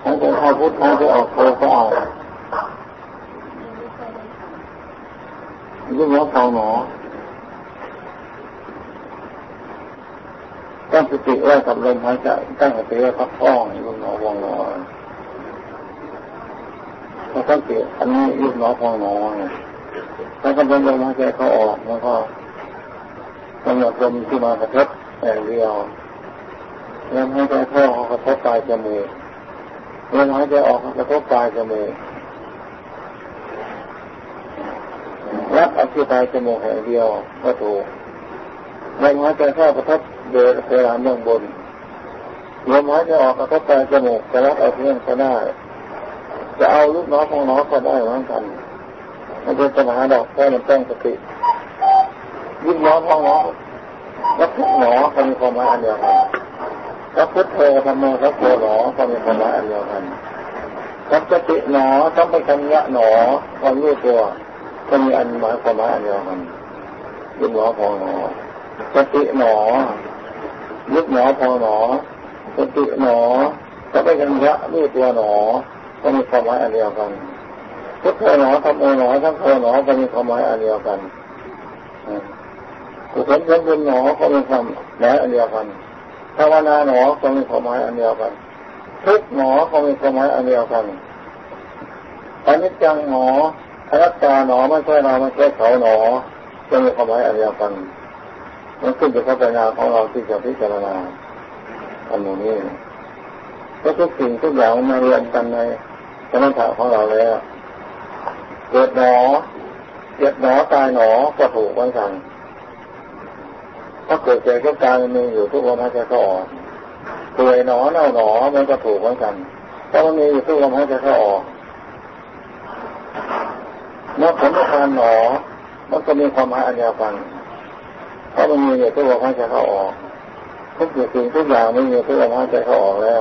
หายใจเข้าพุทหายใจออกโทก็เอายุบหนอพองหนอตั้งสติไว้กับลมหายใจตั้งสติไว้พักผ่อนยุบหนอพองหนอพอสังเกตอันนี้ยุบหนอพองหนอแล้วก็ลมหายใจเข้าออกแล้วก็กำหนดลมที่มากระทบแต่เดียวลมหายใจเข้ากระทบปลายจมูกลมหายใจออกกระทบปลายจมูกรับอธิบายจมูกแห่งเดียวก็ถูกลมหายใจเข้ากระทบเดือดเพดานเบื้องบนลมหายใจออกกระทบปลายจมูกจะรับเอาเพียงก็ได้จะเอาลูกน้องของน้องก็ได้เหมือนกันมันเป็นปัญหาดอกแค่มันต้องสติลูกน้องของน้องรับทุกหนอก็มีความหมายอันเดียวกันรับพุทโธธรรมโมสัพโพหนอก็มีความหมายอันเดียวกันรับสติหนอต้องไปชัญญะหนอความรู้ตัวก็มีอันหมายความหมายอันเดียวกันลูกน้องของหนอสติหนอลูกหนอพอหนอสติหนอต้องไปชัญญะรู้ตัวหนอก็มีความหมายอันเดียวกันพุทโธหนอธรรมโมหนอสัพโพหนอก็มีความหมายอันเดียวกันกุศลผลบุญหนอก็มีความหมายอันเดียวกันภาวนาหนอก็มีความหมายอันเดียวกันทุกหนอก็มีความหมายอันเดียวกันอนิจจังหนออนัตตาหนอไม่ใช่เราไม่ใช่เขาหนอก็มีความหมายอันเดียวกันมันขึ้นอยู่กับปัญญาของเราที่จะพิจารณาอันนี้ก็ทุกสิ่งทุกอย่างมารวมกันในสมถะของเราแล้วเกิดหนอเจ็บหนอตายหนอก็ถูกเหมือนกันถ้าเกิดเจ็บก็ตายมันมีอยู่ทุกลมหายใจเข้าออกป่วยหนอเน่าหนอมันก็ถูกเหมือนกันเพราะมันมีอยู่ทุกลมหายใจเข้าออกเมื่อผลทานหนอมันก็มีความหมายอันเดียวกันเพราะมันมีอยู่ทุกลมหายใจเข้าออกทุกสิ่งทุกอย่างมันมีอยู่ทุกลมหายใจเข้าออกแล้ว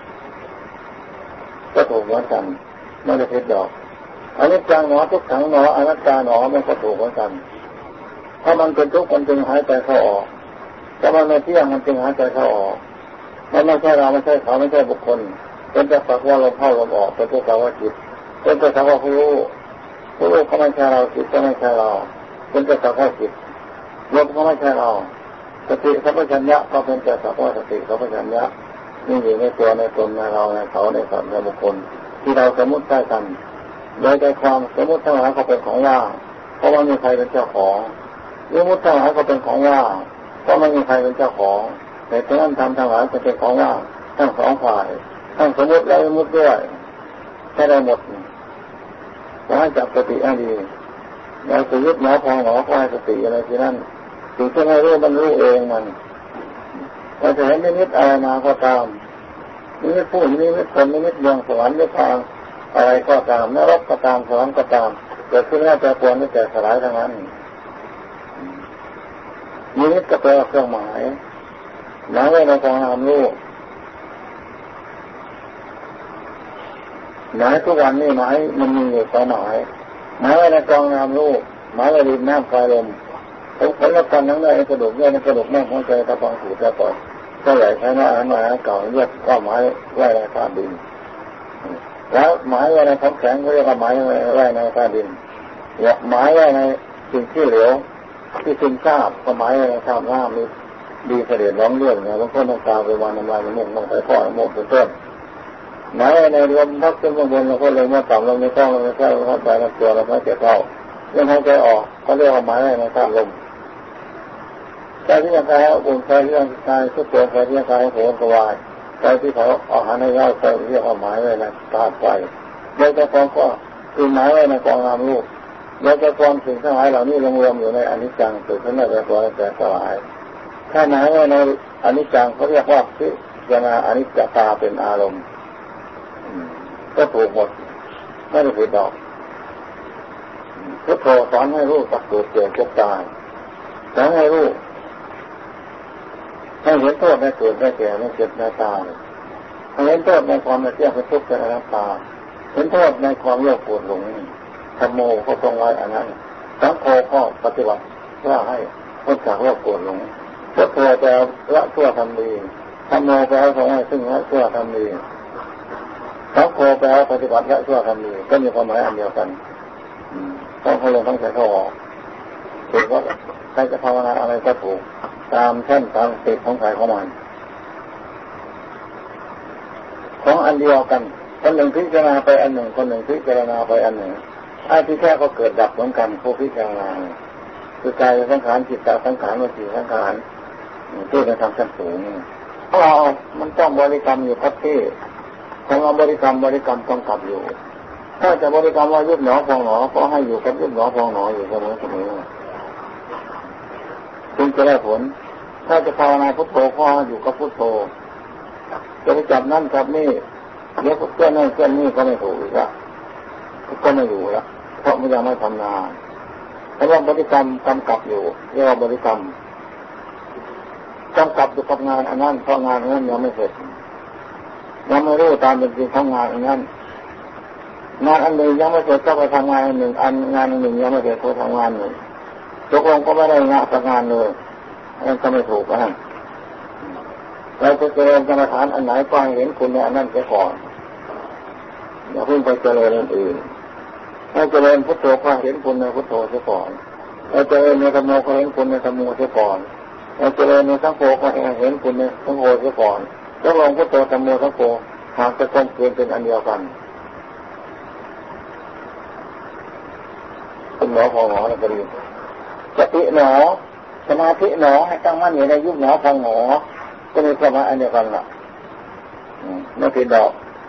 ก็ถูกเหมือนกันไม่ได้ผิดดอกอนิจจังหนอทุกขังหนออนัตตาหนอมันก็ถูกเหมือนกันถ้ามันเป็นทุกข์มันจึงหายใจเข้าออกถ้ามันไม่เที่ยงมันจึงหายใจเข้าออกมันไม่ใช่เราไม่ใช่เขาไม่ใช่บุคคลเป็นแต่สักว่าลมเข้าลมออกเป็นตัวเราว่าจิตเป็นแต่สักว่าผู้รู้เขาไม่ใช่เราจิตก็ไม่ใช่เราเป็นแต่สักว่าจิตลมก็ไม่ใช่เราสติสัมปชัญญะก็เป็นแต่สักว่าสติสัมปชัญญะนี่อยู่ในตัวในตนในเราในเขาในสัตว์ในบุคคลที่เราสมมติได้กันโดยใจความสมมติทั้งหลายเขาเป็นของว่างเพราะว่ามีใครเป็นเจ้าของสมมติทั้งหลายเขาเป็นของว่างเพราะไม่มีใครเป็นเจ้าของแต่ฉะนั้นทำทั้งหลายจะเป็นของว่างทั้งสองฝ่ายทั้งสมมติและสมมติด้วยใช้ได้หมดขอให้จับสติให้ดีเราจะยึดหนอพองหนอก็ให้สติอะไรที่นั่นถึงจะไม่รู้มันรู้เองมันเราจะเห็นนิมิตอะไรมาก็ตามนิมิตผู้นิมิตคนนิมิตเมืองสวรรค์นิพพานอะไรก็ตามนรกก็ตามสวรรค์ก็ตามเกิดขึ้นแล้วแต่ควรไม่แต่สลายทั้งนั้นนิมิตก็แปลว่าเครื่องหมายหมายไว้ในกองนามรูปหมายทุกวันนี่หมายมันมีอยู่สองหมายหมายไว้ในกองนามรูปหมายไว้ดินน้ำไฟลมผลละกันทั้งในกระดูกเนื้อในกระดูกแม่หัวใจตะปองสูดตะปอดก็ใหญ่ใช้หน้าอาหารมาเก่าเลือดก็หมายไว้ในธาตุดินแล้วหมายไว้ในของแข็งก็เรียกว่าหมายไว้ในธาตุดินหมายไว้ในสิ่งที่เหลวที่ซึมซาบก็หมายไว้ในธาตุน้ำมีดีเสด็จร้องเรื่องเนี่ยบางคนต้องตาไปวันน้ำลายมันมุ่งต้องไปพ่อหมดเป็นต้นหมายในลมพัดขึ้นข้างบนแล้วก็ลมมาต่ำลมในท้องลมในไส้ลมพัดไปลำตัวลมพัดเจ็บเท้าลมหายใจออกก็เรียกว่าหมายในธาตุลมใจที่ร่างกายอุ่นใจที่ร่างกายทุกตัวใจที่ร่างกายโหนกวายใจที่เขาอาหารให้ย่อยใจเรียกว่าหมายไว้ในธาตุไฟโดยแต่ความก็คือหมายไว้ในกองนามรูปโดยแต่ความสิ่งทั้งหลายเหล่านี้รวมอยู่ในอนิจจังเกิดขึ้นในตัวแต่สลายถ้าหมายไว้ในอนิจจังเขาเรียกว่าพิจารณาอนิจจตาเป็นอารมณ์ก็ถูกหมดไม่ได้ผิดดอกพุทโธสอนให้รู้จักเกิดเจ็บเจ็บตายสอนให้รู้ให้เห็นโทษในเกิดในแก่ในเจ็บในตายให้เห็นโทษในความไม่เที่ยงเป็นทุกข์เป็นอนัตตาเห็นโทษในความโลภโกรธหลงธัมโมก็ทรงไว้อันนั้นสังโฆก็ปฏิบัติเพื่อให้พ้นจากโลภโกรธหลงพุทโธแปลละชั่วทำดีธัมโมแปลทรงให้ซึ่งละชั่วทำดีสัแปลว่าปฏิบัติและชั่วทำดีก็มีความหมายอันเดียวกันต้องเข้าลงทั้งใจเข้าออกถูกว่าใครจะภาวนาอะไรก็ถูกตามเส้นตามติดของใครของมันของอันเดียวกันคนหนึ่งพิจารณาไปอันหนึ่งคนหนึ่งพิจารณาไปอันหนึ่งไอ้ที่แท้ก็เกิดดับเหมือนกันผู้พิจารณาคือกายสังขารจิตตสังขารวิจีสังขารที่จะทำชั้นสูงเรามันต้องบริกรรมอยู่ครับที่ของเราบริกรรมต้องกลับอยู่ถ้าจะบริกรรมว่ายุบหนอพองหนอก็ให้อยู่กับยุบหนอพองหนออยู่เสมอจึงจะได้ผลถ้าจะภาวนาพุทโธก็อยู่กับพุทโธจะไปจับนั่นจับนี่เดี๋ยวเจ้านั่นเจ้านี่ก็ไม่ถูกอีกละก็ไม่อยู่ละเพราะมันยังไม่ทำงานเพราะว่าบริกรรมกำกับอยู่เรียกว่าบริกรรมกำกับอยู่กับงานอันนั้นเพราะงานอันนั้นยังไม่เสร็จยังไม่รู้ตามเป็นจริงของงานอันนั้นงานอันหนึ่งยังไม่เสร็จก็ไปทำงานอันหนึ่งงานอันหนึ่งยังไม่เสร็จก็ทำงานหนึ่งตกลงก็ไม่ได้งานสักงานเลยอันนั้นก็ไม่ถูกนะเราจะเจริญกรรมฐานอันไหนก็ให้เห็นคุณในอันนั้นเสียก่อนอย่าเพิ่งไปเจริญอันอื่นให้เจริญพุทโธก็เห็นคุณในพุทโธเสียก่อนให้เจริญในธัมโมก็เห็นคุณในธัมโมเสียก่อนให้เจริญในสังโฆก็เห็นคุณในสังโฆเสียก่อนแล้วลงพุทโธธัมโมสังโฆหากจะกลมกลืนเป็นอันเดียวกันคุณหมอพอหมอแล้วก็ดีสติหนอสมาธิหนอให้ตั้งมั่นอยู่ในยุบหนอพองหนอก็มีความหมายอันเดียวกันล่ะไม่ผิดดอก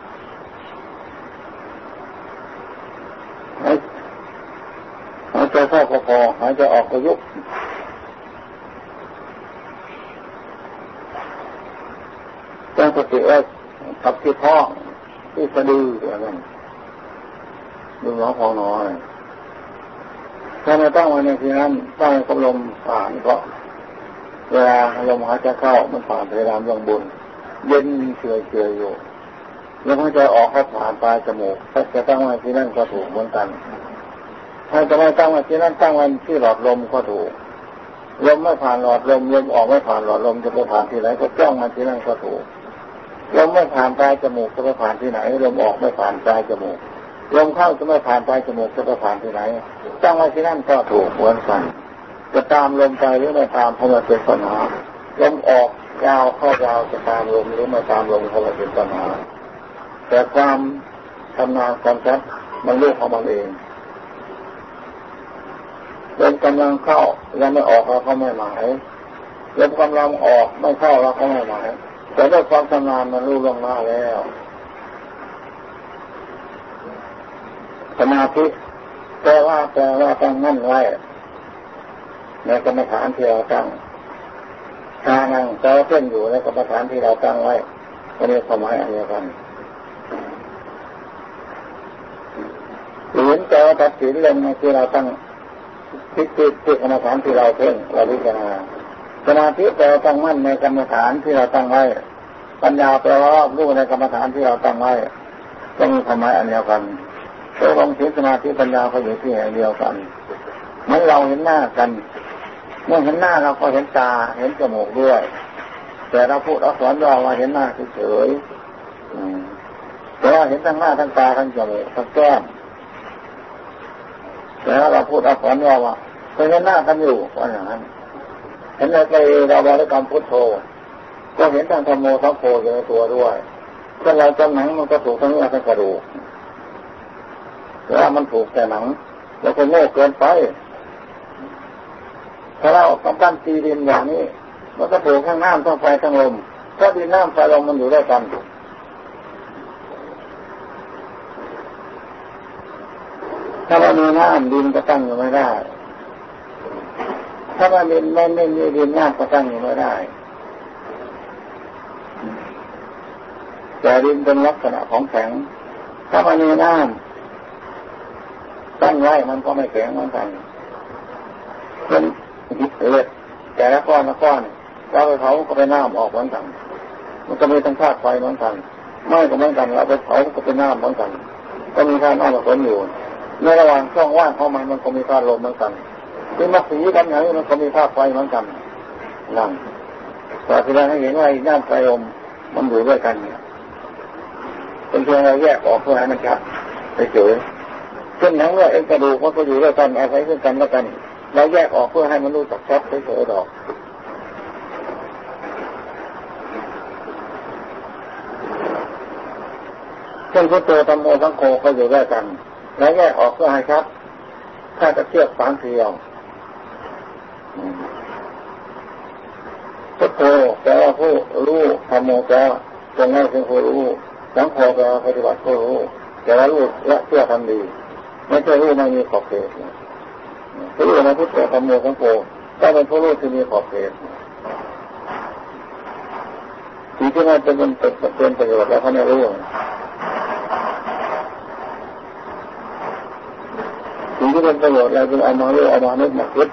หายใจเข้าก็พอหายใจออกก็ยุบตั้งสติไว้กับที่ท้องที่สะดืออะไรดูหนอพองหนอถ้าไม่ตั้งไว้ในที่นั้นตั้งกับลมผ่านก็เวลาลมหายใจเข้ามันผ่านเพดานเบื้องบนเย็นเฉยๆอยู่แล้วหายใจออกก็ผ่านปลายจมูกถ้าจะตั้งไว้ที่นั่นก็ถูกเหมือนกันถ้าจะไม่ตั้งไว้ที่นั่นตั้งไว้ที่หลอดลมก็ถูกลมไม่ผ่านหลอดลมลมออกไม่ผ่านหลอดลมจะไปผ่านที่ไหนก็จ้องมาที่นั่นก็ถูกลมไม่ผ่านปลายจมูกจะไปผ่านที่ไหนลมออกไม่ผ่านปลายจมูกลมเข้าจะไม่ผ่านปลายจมูกจะไปผ่านที่ไหนตั้งไว้ที่นั่นก็ถูกเหมือนกันจะตามลมไปหรือไม่ตามเพราะมันเป็นปัญหาลมออกยาวเข้ายาวจะตามลมหรือไม่ตามลมเพราะมันเป็นปัญหาแต่ความทำงานความชัดมันรู้ของมันเองลมกำลังเข้ายังไม่ออกเราก็ไม่หมายลมกำลังออกไม่เข้าเราก็ไม่หมายแต่ด้วยความชำนาญมันรู้ล่วงหน้าแล้วสมาธิแปลว่าตั้งมั่นไว้ในกรรมฐานที่เราตั้งทานั่งเจ้าเส้นอยู่ในกรรมฐานที่เราตั้งไว้ก็มีความหมายอันเดียวกันเห็นเจ้าตัดสินลงในที่เราตั้งพิจิตรกรรมฐานที่เราเพ่งเราพิจารณาสมาธิแปลว่าตั้งมั่นในกรรมฐานที่เราตั้งไว้ปัญญาแปลว่ารู้ในกรรมฐานที่เราตั้งไว้ก็มีความหมายอันเดียวกันตัวลงศีลสมาธิปัญญาก็อยู่ที่แห่งเดียวกันเมื่อเราเห็นหน้ากันเมื่อเห็นหน้าเราก็เห็นตาเห็นจมูกด้วยแต่เราพูดเอาสอนย่อว่าเห็นหน้าเฉยๆแต่ว่าเห็นทั้งหน้าทั้งตาทั้งจมูกทั้งแก้มแต่เราพูดเอาสอนย่อว่าเคยเห็นหน้ากันอยู่ว่าอย่างนั้นเห็นในเราบริกรรมพุทโธก็เห็นทั้งธัมโมทั้งโพอยู่ในตัวด้วยถ้าเราจำหนังมันก็ถูกทั้งเนื้อทั้งกระดูกแต่ว่ามันถูกแต่หนังแล้วก็โง่เกินไปถ้าเรากำปั้นตีดินอย่างนี้มันก็ถูกทั้งน้ำทั้งไฟทั้งลมถ้าดินน้ำไฟลมมันอยู่ด้วยกันถ้าเรามีน้ำดินก็ตั้งอยู่ไม่ได้ถ้าว่าดินไม่มีดินน้ำก็ตั้งอยู่ไม่ได้แต่ดินเป็นลักษณะของแข็งถ้ามันมีน้ำตั้งไว้มันก็ไม่แข็งเหมือนกันเป็นหินเล็กแต่ละก้อนเราไปเผาก็เป็นน้ำออกเหมือนกันมันก็มีทั้งธาตุไฟเหมือนกันไม่ก็เหมือนกันเราไปเผาก็เป็นน้ำเหมือนกันก็มีธาตุน้ำผสมอยู่ในระหว่างช่องว่างของมันก็มีธาตุลมเหมือนกันที่มาสีกันอย่างนี้มันก็มีธาตุไฟเหมือนกันนั่นแต่แสดงให้เห็นว่าน้ำไฟลมมันอยู่ด้วยกันเนี่ยเป็นเพียงเราแยกออกเพื่อให้มันชัดเฉยเช่นหนังเนื้อเอ็นกระดูกมันก็อยู่ด้วยกันอาศัยซึ่งกันและกันเราแยกออกเพื่อให้มันรู้จักชัดเฉยๆดอกเช่นพุทโธธัมโมสังโฆก็อยู่ด้วยกันแล้วแยกออกเพื่อให้ชัดถ้าจะเทียบฝังเทียวพุทโธแปลว่าผู้รู้ธัมโมแปลว่าจงให้เป็นผู้รู้สังโฆแปลว่าปฏิบัติผู้รู้แต่ว่ารู้และเชื่อทำดีไม่ใช่รู้ไม่มีขอบเขตผู้รู้ในพุทโธธัมโมสังโฆต้องเป็นผู้รู้ที่มีขอบเขตสิ่งที่มันเป็นประโยชน์แล้วเขาไม่รู้สิ่งที่เป็นประโยชน์เราจึงเอามารู้เอามานึกมาคิด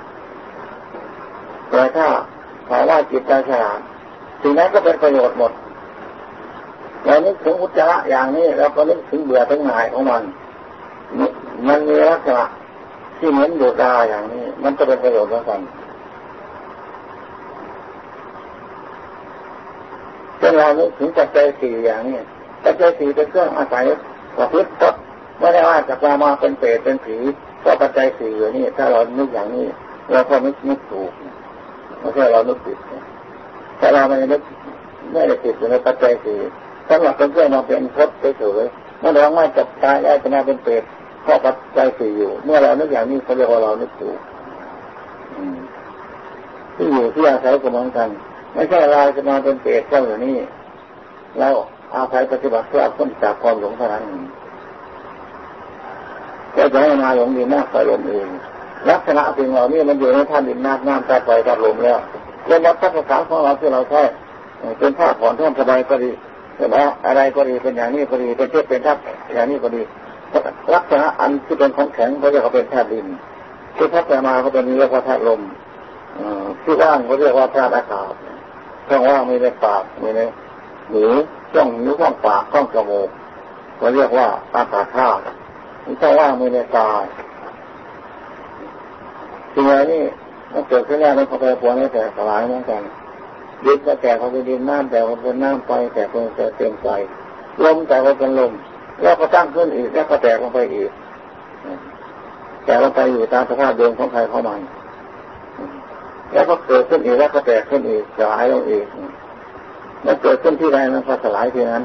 แต่ถ้าถามว่าจิตใจฉลาดสิ่งนั้นก็เป็นประโยชน์หมดเรานึกถึงอุจจาระอย่างนี้แล้วก็นึกถึงเบื่อถึงหน่ายของมันมีลักษณะที่เหมือนดูดาอย่างนี้มันก็เป็นประโยชน์เหมือนกันเช่นเรานึกถึงปัจจัยสี่อย่างนี้ปัจจัยสี่เป็นเครื่องอาศัยประพฤติก็ไม่ได้ว่าจะมาเป็นเปรตเป็นผีเพราะปัจจัยสี่อยู่นี่ถ้าเรานึกอย่างนี้เราก็นึกถูกไม่ใช่เรานึกผิดถ้าเราไม่ได้ติดอยู่ในปัจจัยสี่สำหรับเป็นเครื่องมาเป็นพจน์เฉยๆเมื่อเราไม่จับตายได้จะมาเป็นเปรตเพราะปัจจัยสี่อยู่เมื่อเรานึกอย่างนี้เขาเรียกว่าเรานึกถูกที่อยู่ที่อาศัยก็เหมือนกันไม่ใช่เราจะมาเป็นเปรตก็อย่างนี้เราอาศัยปฏิบัติเพื่อพ้นจากความหลงเท่านั้นก็จะให้มาหลงดินน้ำไฟลมเองลักษณะสิ่งเหล่านี้มันอยู่ในธาตุดินน้ำธาตุไฟธาตุลมแล้วเรื่องวัฏจักรของเราที่เราใช้เป็นผ้าผ่อนท่อนสบายก็ดีเป็นอะไรก็ดีเป็นอย่างนี้ก็ดีเป็นเชือกเป็นทับอย่างนี้ก็ดีลักษณะอันที่เป็นของแข็งเขาเรียกว่าเป็นธาตุดินที่พัฒนาเขาเป็นเรียกว่าธาตุลมที่ว่างเขาเรียกว่าธาตุอากาศช่องว่างมีในปากมีในหูช่องนิ้วช่องปากช่องจมูกเขาเรียกว่าอากาศธาตุช่องว่างมีในตาสิ่งเหล่านี้มันเกิดขึ้นแล้วมันก็แปรปรวนแต่สลายเหมือนกันดินก็แตกเขาเป็นดินน้ำแต่เขาเป็นน้ำไฟแต่เขาเป็นเต็มไฟลมแต่เขาเป็นลมแล้วก็ตั้งขึ้นอีกแล้วก็แตกลงไปอีกแต่ลงไปอยู่ตามสภาพเดิมของใครของมันแล้วก็เกิดขึ้นอีกแล้วก็แตกขึ้นอีกสลายลงอีกมันเกิดขึ้นที่ใดมันก็สลายที่นั้น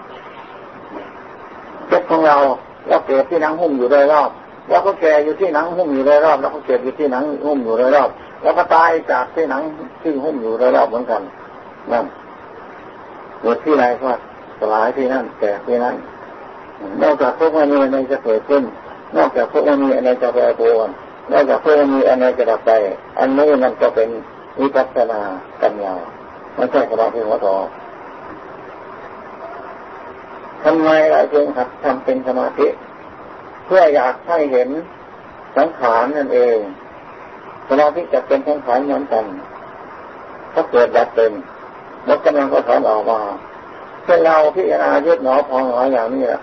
เจ็บของเราเกิดที่หนังหุ้มอยู่โดยรอบแล้วก็แก่อยู่ที่หนังหุ้มอยู่โดยรอบแล้วก็เกิดอยู่ที่หนังหุ้มอยู่โดยรอบแล้วก็ตายจากที่หนังที่หุ้มอยู่โดยรอบเหมือนกันนั่นเกิดที่ไหนก็สลายที่นั่นแตกที่นั่นนอกจากพวกมันมีอะไรจะเกิดขึ้นนอกจากพวกมันมีอะไรจะแปรปรวนนอกจากพวกมันมีอะไรจะดับไปอันนี้มันก็เป็นวิปัสสนาปัญญาไม่ใช่สมาธิหัวต่อทำไมเราจึงหัดทำเป็นสมาธิเพื่ออยากให้เห็นสังขารนั่นเองสมาธิจะเป็นสังขารเหมือนกันถ้าเกิดดับเป็นแล้วกำลังก็ถอนออกมาเช่นเราพิจารณายึดหนอพองหนออย่างนี้แหละ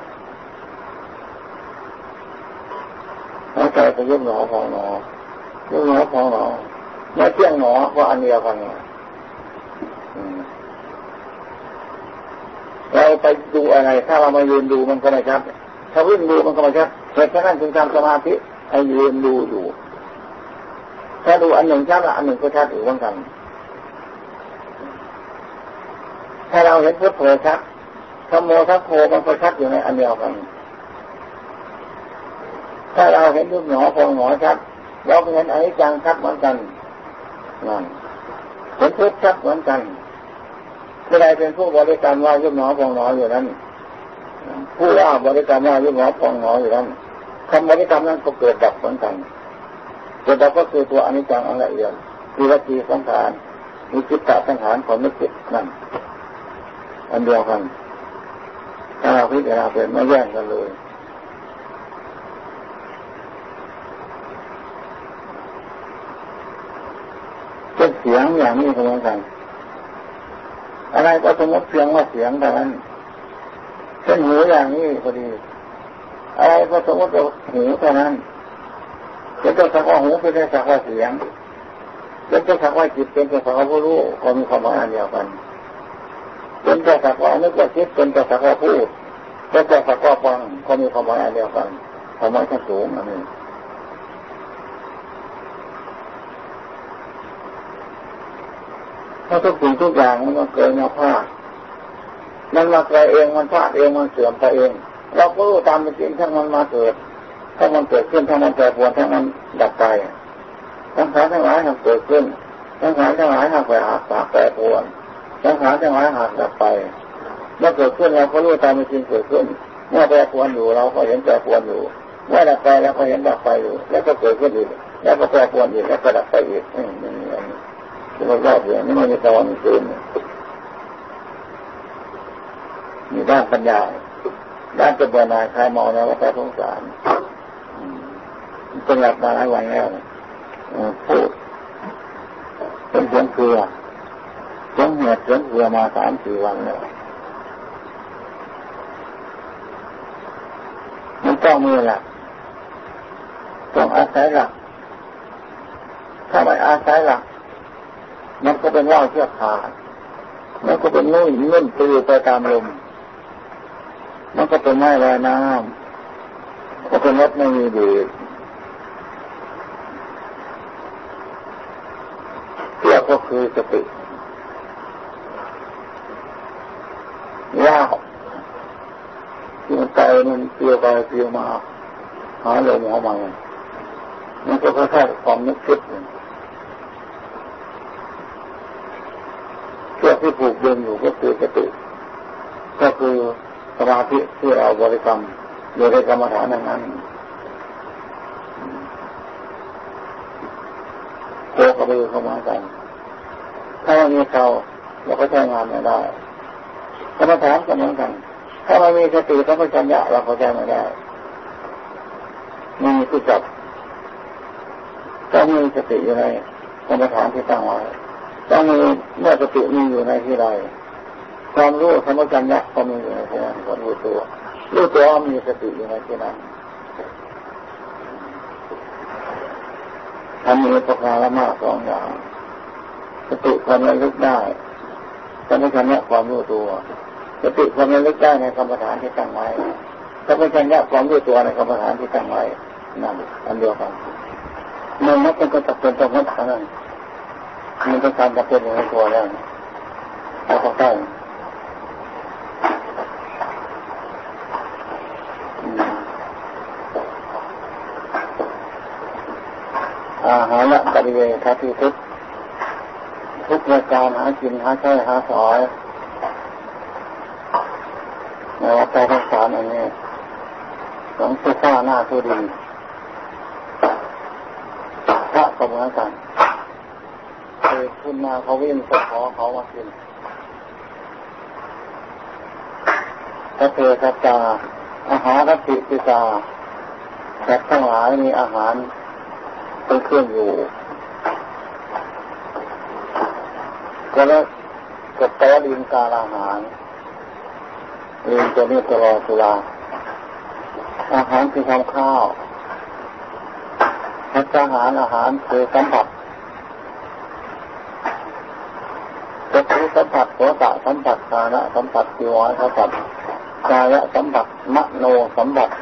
หายใจไปยึดหนอพองหนอยึดหนอพองหนอไม่เที่ยงหนอเพราะอันเดียวกันเราไปดูอะไรถ้าเรามายืนดูมันก็ไม่ชัดถ้าวิ่งดูมันก็ไม่ชัดเหตุฉะนั้นจึงทำสมาธิให้ยืนดูอยู่ถ้าดูอันหนึ่งชัดละอันหนึ่งก็ชัดอีกเหมือนกันถ้าเราเห็นพุทโธชัดธัมโมสังโฆมันก็ชัดอยู่ในอันเดียวกันถ้าเราเห็นยุบหนอพองหนอชัดเราก็เห็นอนิจจังชัดเหมือนกันนั่นเห็นพุทธชัดเหมือนกันผู้ใดเป็นผู้บริกรรมว่ายุบหนอพองหนออยู่นั้นผู้ว่าบริกรรมว่ายุบหนอพองหนออยู่นั้นคำบริกรรมนั้นก็เกิดดับเหมือนกันเกิดดับก็คือตัวอนิจจังอันละเอียดมีวิธีสังขารมีจิตตสังขารของนึกจิตนั่นอันเดียวกันถ้าเราพิจารณาเป็นไม่แย่งกันเลยเป็นเสียงอย่างนี้เหมือนกันอะไรก็สมมติเสียงว่าเสียงแต่นั้นเช่นหูอย่างนี้พอดีอะไรก็สมมติว่าหูเท่านั้นเป็นตัวสักว่าหูเป็นตัวสักว่าเสียงเป็นตัวสักว่าจิตเป็นตัวสักว่าผู้รู้ก็มีความหมายอันเดียวกันเป็นตัวสักว่านึกว่าคิดเป็นตัวสักว่าพูดแต่สักว่าฟังก็มีความหมายเดียวกันความหมายที่สูงอันนี้เพราะทุกสิ่งทุกอย่างมันมาเกิดมาพลาดมันมาเกิดเองมันพลาดเองมันเสื่อมไปเองเราก็รู้ตามเป็นจริงทั้งมันมาเกิดทั้งมันเกิดขึ้นทั้งมันแปรปรวนทั้งมันดับไปทั้งขานทั้งหลายหากเกิดขึ้นทั้งขานทั้งหลายหากแปรปรวนทั้งขานทั้งหลายหากดับไปเมื่อเกิดขึ้นเราก็รู้ตามเป็นจริงเกิดขึ้นเมื่อแปรปรวนอยู่เราก็เห็นแปรปรวนอยู่เมื่อดับไปเราก็เห็นดับไปอยู่แล้วก็เกิดขึ้นอีกแล้วก็แปรปรวนอีกแล้วก็ดับไปอีกนี่มันรอบอย่างนี้มันมีตอนคืนมีด้านปัญญาด้านจะเบื่อหน่ายคลายเมาแล้วก็ไปสงสารเป็นหลับมาหลายวันแล้วพูดเป็นเสียงเครือเสียงเหตุเสียงเครือมา 3-4 วันแล้วมันต้องมีหลักต้องอาศัยหลักถ้าไม่อาศัยหลักมันก็เป็นว่าวเชือกขาดมันก็เป็นนุ่นปลิวไปตามลมมันก็เป็นไม้ลอยน้ำก็เป็นรถไม่มีดีเที่ยวก็คือสติว่าวที่มันใจมันเปลี่ยวไปเปลี่ยวมาหาลมเข้ามามันก็ค่อยๆความนึกคิดเชือกที่ผูกดึงอยู่ก็คือสติก็คือสมาธิที่เราบริกรรมอยู่ในกรรมฐานนั้นโคกระบือเข้ามากันถ้าไม่มีเขาเราก็ใช้งานไม่ได้กรรมฐานก็เหมือนกันถ้าไม่มีสติสัมปชัญญะเราก็ใช้ไม่ได้ไม่มีที่จับต้องมีสติอยู่ในกรรมฐานที่ตั้งไว้ต้องมีเมื่อสติมีอยู่ในที่ใดความรู้สัมปชัญญะก็มีอยู่ในที่นั้นความรู้ตัวมีสติอยู่ในที่นั้นทำมีประการละมาก2 อย่างสติความระลึกได้สัมปชัญญะความรู้ตัวสติความระลึกได้ในกรรมฐานที่ตั้งไว้สัมปชัญญะความรู้ตัวในกรรมฐานที่ตั้งไว้นั่นอันเดียวกันมันไม่เป็นต้องเป็นต้องทำนั่นมันเป็นการจำเป็นอยู่ในตัวแล้วเอาเข้าใกล้อาหารละปริเวณทัศน์ทุกประการหากินหาใช้หาสอยในวัฏสงสารอันนี้หลังสื้อผ้าหน้าทุดินพระก็เหมือนกันคุณมาเขาวิ่งก็ขอเขามากินพระเทศจาอาหารรัติปิตาแต่ทั้งหลายมีอาหารเป็นเครื่องอยู่ก็แล้วกับตัวลิงการอาหารลิงตัวนี้ตลอดเวลาอาหารคือทำข้าวอาหารคือสัมผัสก็คือสัมผัสโสตสัมผัสคานะสัมผัสจิวรสัมผัสกายสัมผัสมโนสัมผัส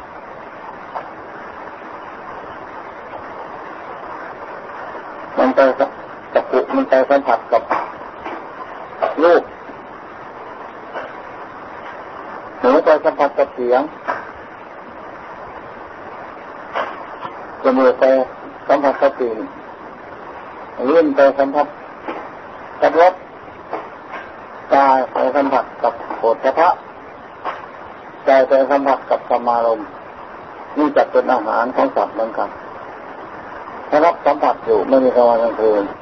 มันไปกับปุมันไปสัมผัสกับรูปหูไปสัมผัสกับเสียงจมูกไปสัมผัสกับกลิ่นลิ้นไปสัมผัสกับรสกายไปสัมผัสกับโผฏฐัพพะใจไปสัมผัสกับธรรมารมณ์นี่จัดเป็นอาหารของสัตว์เหมือนกันถ้ารับสัมผัสอยู่ไม่มีกลางวันกลางคืน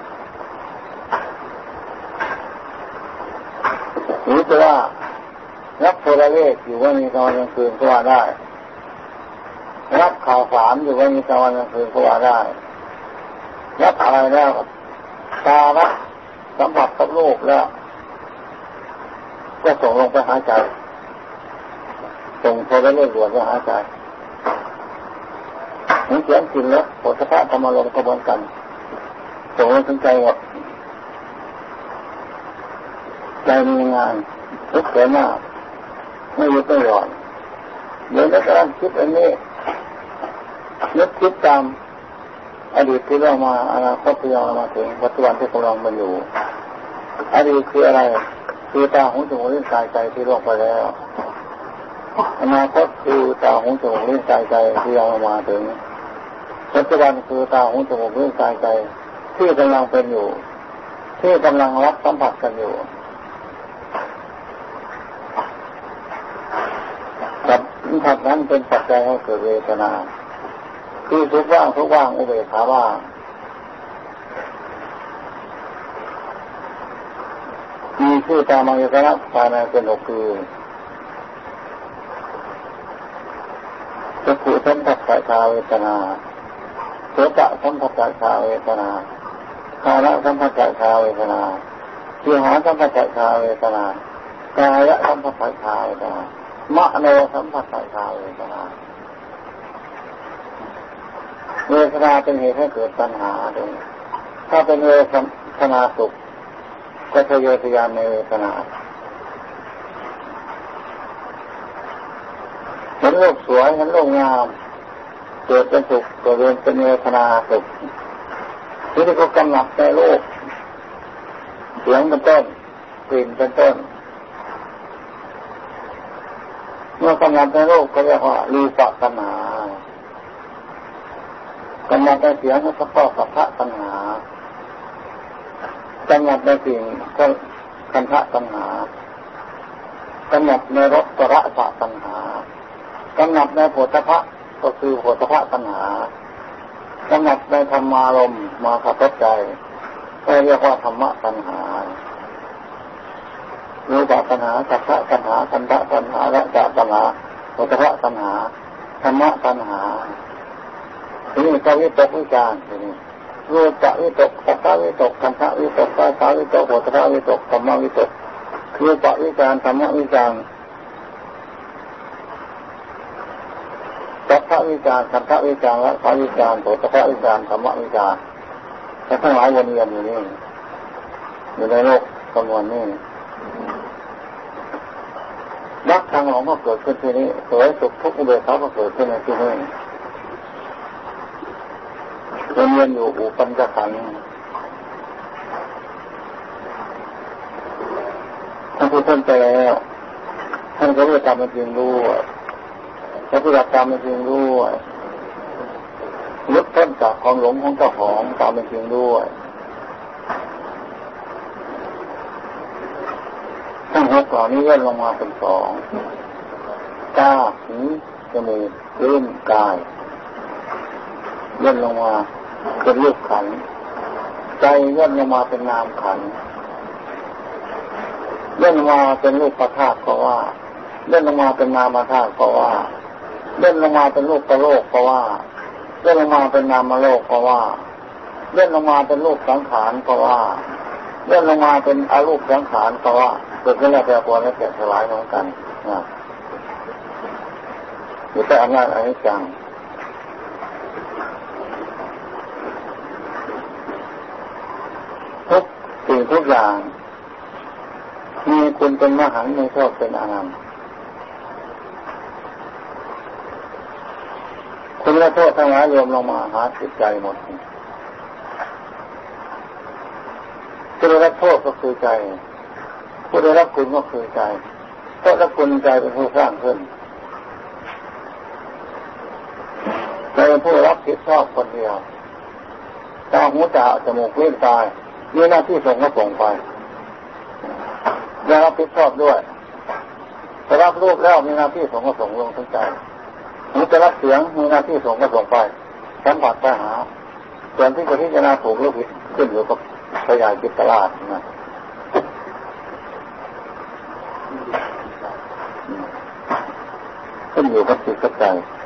หรือจะว่ารับโทรเลขอยู่ว่ามีกลางวันกลางคืนก็ว่าได้รับข่าวสารอยู่ว่ามีกลางวันกลางคืนก็ว่าได้รับอะไรแล้วตารับสัมผัสกับรูปแล้วก็ส่งลงไปหาใจส่งโทรเลขด่วนไปหาใจเหมือนเสียงกลิ่นรสโผฏฐัพพะธรรมารมณ์กระบวนกันส่งลงถึงใจหมดใจมีงานทุกข์เกิดมากไม่หยุดไม่หย่อนเดี๋ยวนักการคิดอันนี้นึกคิดตามอดีตที่เรามาอนาคตที่เรามาถึงปัจจุบันที่กำลังมันอยู่อดีตคืออะไรคือตาหูจมูกลิ้นกายใจที่ล่วงไปแล้วอนาคตคือตาหูจมูกลิ้นกายใจที่เรามาถึงปัจจุบันคือตาหูจมูกลิ้นกายใจที่กำลังเป็นอยู่ที่กำลังรับสัมผัสกันอยู่กับสัมผัสนั้นเป็นปัจจัยให้เกิดเวทนาคือทุกว่างทุกว่างอุเบกขาว่างมีชื่อตามมังยตนะภายในเป็นหกคือจักขุสัมผัสกายเวทนาโสตสัมผัสกายเวทนาคานะสัมผัสกายเวทนาชิวหาสัมผัสกายเวทนากายสัมผัสกายเวทนามโนสัมผัสกายเวทนาเวทนาเป็นเหตุให้เกิดปัญหาด้วยถ้าเป็นเวทนาสุขก็ทะเยอทะยานในเวทนาเห็นโลกสวยเห็นโลกงามเกิดเป็นสุขก็เรียนเป็นเวทนาสุขที่นี่ก็กำหนัดในโลกเสียงเป็นต้นกลิ่นเป็นต้นเมื่อกำหนัดในโลกก็เรียกว่ารูปตัณหากำหนัดในเสียงก็สัพพะตัณหากำหนัดในกลิ่นก็คันธะตัณหากำหนัดในรสก็รสตัณหากำหนัดในโผฏฐัพพะก็คือโผฏฐัพพะตัณหากำหนัดในธรรมารมณ์มาขับรถใจก็เรียกว่าธรรมะตัณหารูปตัณหาสัพพะตัณหาคันธะตัณหารสตัณหาโผฏฐัพพะตัณหาธรรมะตัณหาทีนี้ก็วิตกวิจารทีนี้รูปวิตกสัพพะวิตกคันธะวิตกกายวิตกโผฏฐัพพะวิตกธรรมะวิตกรูปวิจารธรรมะวิจารสัพพะวิจารคันธะวิจารและสาวิจารโผฏฐัพพะวิจารธรรมะวิจารแต่ทั้งหลายวนเวียนอยู่นี่อยู่ในโลกจำนวนนี้มรรคทางหลงก็เกิดขึ้นที่นี้สวยสุขทุกข์อุเบกขาก็เกิดขึ้นในที่นี้วนเวียนอยู่อุปัญจขันธ์ท่านผู้ท่านไปแล้วท่านก็รู้ตามเป็นจริงรู้พระพุทธธรรมเป็นจริงด้วยลดต้นจากความหลงของเจ้าของตามเป็นจริงด้วยทั้งหกก่อนนี้ย่นลงมาเป็นสองตาหูจมูกลิ้นกายย่นลงมาเป็นรูปขันธ์ใจย่นลงมาเป็นนามขันธ์ย่นลงมาเป็นรูปธาตุก็ว่าย่นลงมาเป็นนามธาตุก็ว่าเล่นลงมาเป็นรูปประโลกเพราะว่าเล่นลงมาเป็นนามโลกเพราะว่าเล่นลงมาเป็นรูปสังขารเพราะว่าเล่นลงมาเป็นอรูปสังขารเพราะว่าเกิดขึ้นแล้วแปรปรวนและแตกสลายเหมือนกันอยู่ใต้อำนาจอนิจจังทุกสิ่งทุกอย่างมีคุณเป็นมหันต์มีโทษเป็นอนันต์คุณและโทษทั้งหลายรวมลงมาหาจิตใจหมดผู้ได้รับโทษก็คือใจผู้ได้รับคุณก็คือใจโทษและคุณใจเป็นผู้สร้างขึ้นใจเป็นผู้รับผิดชอบคนเดียวตาหูตาจมูกลิ้นกายมีหน้าที่ส่งก็ส่งไปได้รับผิดชอบด้วยแต่รับรูปแล้วมีหน้าที่ส่งก็ส่งลงถึงใจหูจะรับเสียงมีหน้าที่ส่งก็ส่งไปสัมผัสไปหาส่วนที่จะพิจารณาถูกหรือผิดขึ้นอยู่กับพยานจิตตลาดนะขึ้นอยู่กับจิตกับใจ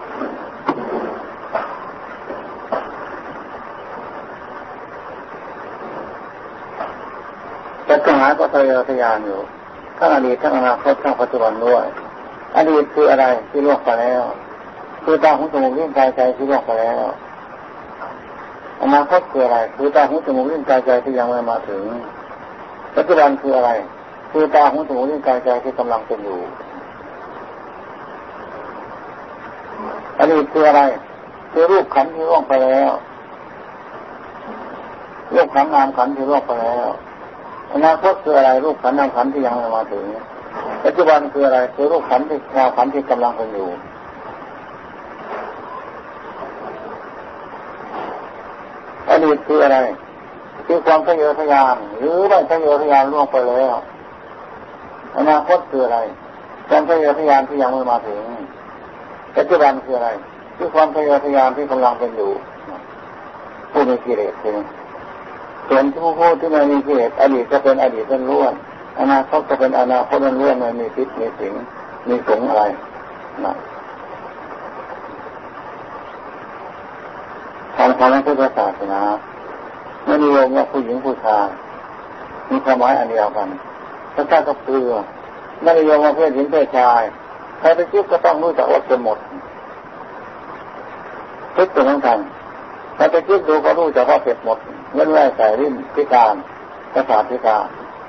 แต่ปัญหาก็ทะเยอทะยานอยู่ทั้งอดีตทั้งอนาคตทั้งปัจจุบันด้วยอดีตคืออะไรที่ล่วงไปแล้วคือตาหูจมูกลิ้นกายใจที่ล่วงไปแล้วอนาคตคืออะไรคือตาหูจมูกลิ้นกายใจที่ยังไม่มาถึงปัจจุบันคืออะไรคือตาหูจมูกลิ้นกายใจที่กำลังเป็นอยู่อดีตคืออะไรคือรูปขันธ์ที่ล่วงไปแล้วรูปขันธ์นามขันธ์ที่ล่วงไปแล้วอนาคตคืออะไรรูปขันธ์นามขันธ์ที่ยังไม่มาถึงปัจจุบันคืออะไรคือรูปขันธ์ที่นามขันธ์ที่กำลังเป็นอยู่อดีตคืออะไรคือความทะเยอทะยานหรือไม่ทะเยอทะยานล่วงไปแล้วอนาคตคืออะไรความทะเยอทะยานที่ยังไม่มาถึงปัจจุบันคืออะไรคือความทะเยอทะยานที่กำลังเป็นอยู่ผู้มีกิเลสคือส่วนผู้ที่ไม่มีกิเลสอดีตก็เป็นอดีตล้วนอนาคตก็เป็นอนาคตล้วนไม่มีพิษมีสิงมีสงอะไรนะทางพระพุทธศาสนาไม่นิยมว่าผู้หญิงผู้ชายมีความหมายอันเดียวกันพระเจ้าก็คือไม่นิยมว่าเพศหญิงเพศชายใครไปคิดก็ต้องรู้จักว่าเป็นหมดคิดตัวนั้นกันใครไปคิดดูก็รู้จักว่าเป็นหมดเงื่อนไขใส่ลิ้นพิการประสาทพิการ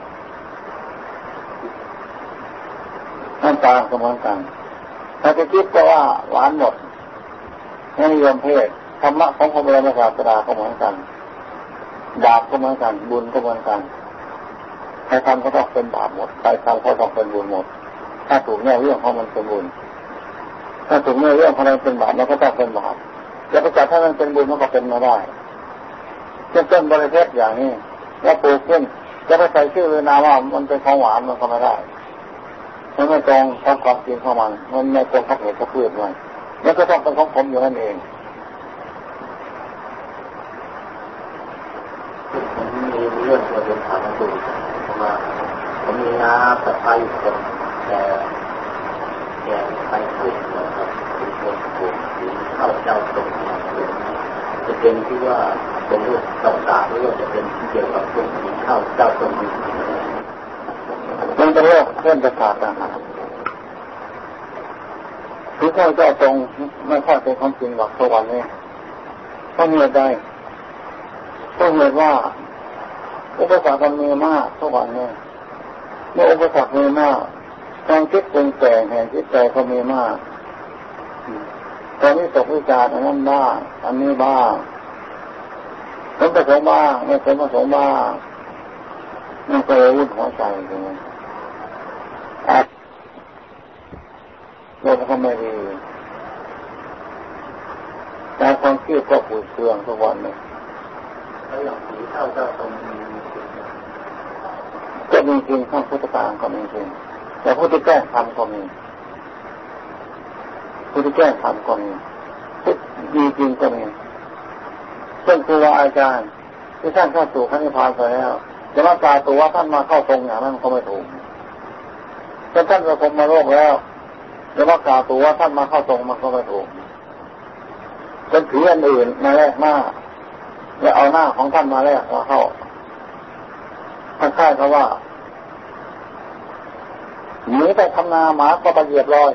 น้ำตาก็เหมือนกันใครไปคิดก็ว่าหวานหมดไม่นิยมเพศธรรมะของพระบรมศาสดาก็เหมือนกันบาปก็เหมือนกันบุญก็เหมือนกันใครทำก็ต้องเป็นบาปหมดใครทำก็ต้องเป็นบุญหมดถ้าถูกแน่เรื่องของมันเป็นบุญถ้าถูกแน่เรื่องของมันเป็นบาปมันก็ต้องเป็นบาปแล้วไปจัดถ้ามันเป็นบุญมันก็เป็นมาได้เช่นต้นบริเพศอย่างนี้แล้วปลูกขึ้นจะไปใส่ชื่อเลยนาว่ามันเป็นของหวานมันก็ไม่ได้มันไม่ตรงกับความจริงของมันไม่ตรงกับเหตุกับพืชมันแล้วก็ต้องเป็นของผมอยู่นั่นเองมีเรื่องที่ผมถามมาดูมาผมมีน้าแต่ไปคนแต่ไปพูดนะครับเป็นคนปลูกข้าวเจ้าตรงจะเป็นที่ว่าเป็นเรื่องต่างๆหรือว่าจะเป็นเกี่ยวกับพวกข้าวเจ้าตรงมันเป็นโรคเส้นประสาทนะครับคือข้าวเจ้าตรงไม่ค่อยเป็นความจริงหรอกทุกวันนี้เพราะเหตุใดเพราะเหตุว่าอุปสรรคมันมีมากทุกวันนี้เมื่ออุปสรรคมีมากความคิดปรุงแต่งแห่งจิตใจก็มีมากตอนนี้ตกวิจารณ์อันนั้นบ้างอันนี้บ้างผลประสงค์บ้างไม่ผลประสงค์บ้างมันก็เลยวุ่นหัวใจอย่างนี้โลกก็ไม่ดีแต่ความคิดก็ปูดเคืองทุกวันนี้แล้วอย่างผีเข้าเจ้าตรงก็มีจริงข้างพุทธการก็มีจริงแต่ผู้ที่แก้ทำก็มีผู้ที่แก้ทำก็มีผู้ดีจริงก็มีเช่นครูอาจารย์ที่ท่านเข้าสู่ขั้นนิพพานไปแล้วจะมากล่าวตัวว่าท่านมาเข้าตรงอย่างนั้นก็ไม่ถูกถ้าท่านประสบมาโลกแล้วจะมากล่าวตัวว่าท่านมาเข้าตรงมันก็ไม่ถูกเป็นผีอันอื่นมาแลกหน้าแล้วเอาหน้าของท่านมาแลกมาเข้าท่านคล้ายกับว่าหนีไปทำนาหมาก็ไปเหยียบรอย